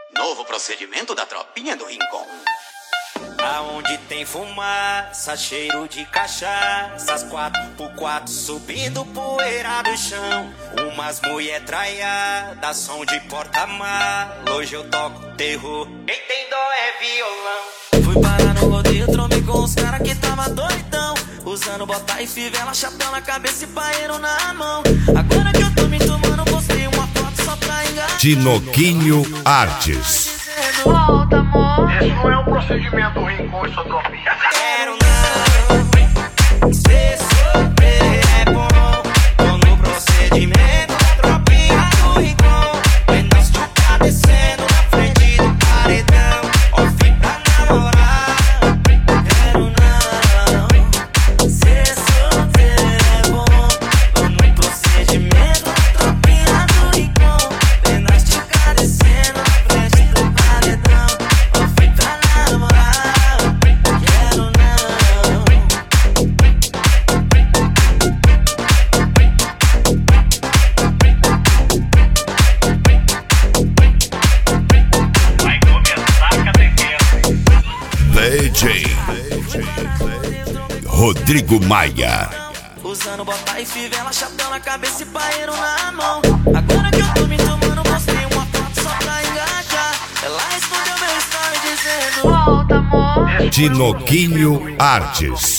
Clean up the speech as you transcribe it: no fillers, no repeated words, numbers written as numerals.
Novo procedimento da tropinha do Rincon. Aonde tem fumaça, cheiro de cachaça, as 4x4 subindo poeira do chão. Umas mulher traiada, som de porta-mala. Hoje eu toco terror, quem tem dó é violão. Fui parar no rodeio, trombei com os caras que tava doidão, usando bota e fivela, chapéu na cabeça e paeiro na mão. Agora que eu tô me tomando, postei uma foto só pra enganar. Tinoquinho Artes. Volta, amor. Esse não é um procedimento Rincon e sua tropinha. Quero não, se sofrer é bom. Tô no procedimento da tropinha do Rincon. Pedaço de tá descendo na frente do paredão. Ó, fica na moral. Quero não, se sofrer é bom. Tô no procedimento da tropinha do Rincon. Pedaço de tá descendo na frente do paredão. Ó, fica na moral. Quero não. Vai começar a catequese. DJ Rodrigo Maia. Usando bota e fivela, chapéu na cabeça e paeiro na mão. Agora que eu tô me tomando, postei uma foto só pra engajar. Ela respondeu meu story dizendo: Volta, amor. Tinoquinho Artes.